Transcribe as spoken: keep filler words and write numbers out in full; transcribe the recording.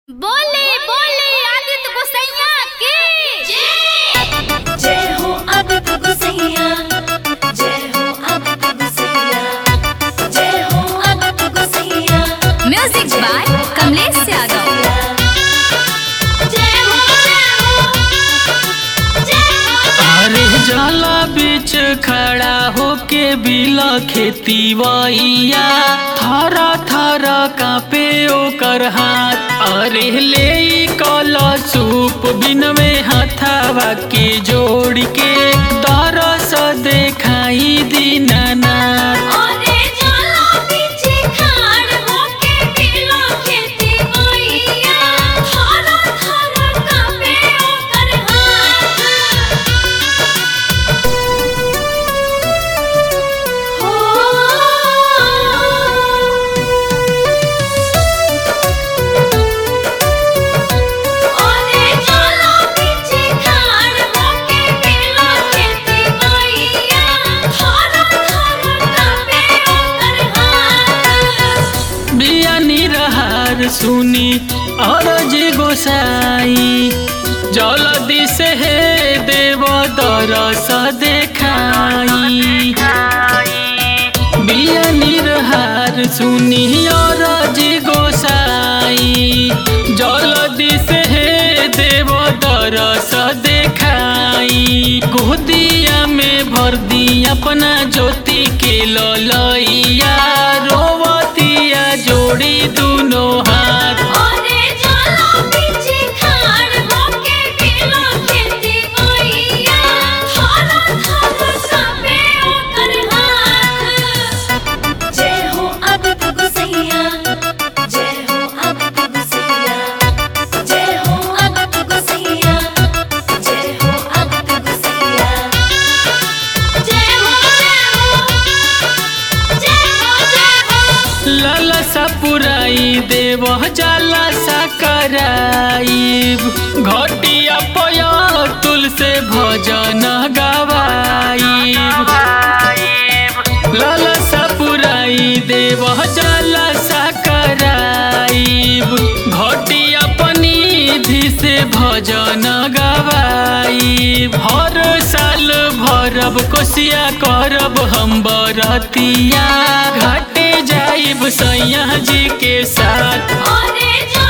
बोले बोले आदित्य गोसैया की जय। जय हो आदित्य गोसैया, जय हो आदित्य गोसैया, जय हो आदित्य गोसैया। Music by Kamlesh Yadav. जय हो जय हो अरे जला बीच खड़ा होके बिला खेती वैया थारा थारा कापे ओकर हाथ। अरे ले कल सूप बिनवे हथावा के जोड़ के तरस देखाई दीनानाथ। अरे जला बीच खाड़ होके बिला खेती वैया थारा थारा कांपे ओकर हाथ। हो अरे जला बीच खाड़ होके बिला खेती वैया थारा थारा कांपे ओकर हाथ। बिया निरहार सुनी अरज गोसाई जलदी से हे देव दरस देखाई। बिया निरहार सुनी अरज गोसाई जलदी से हे देव दरस देखाई। गोदिया में भर दी अपना ज्योति के ललैया रोवतिया जोड़ी दुनो हाथ। अरे जला बीच खाड़ होके बिला खेती वैया थारा थारा कांपे ओकर हाथ। जय हो आदित्य गोसैया, जय हो आदित्य गोसैया, जय हो आदित्य गोसैया, जय हो आदित्य गोसैया। जय हो जय हो जय हो। ललसा पुराई देव जलसा कराई घटिया पया तुल से भजन गवाई। ललसा पुराई देव जलसा कराई घटिया पनिधि से भजन गवाई। हर साल भरब कोसिया करब हम बरतिया घाटे जाइब सैया जी के साथ। अरे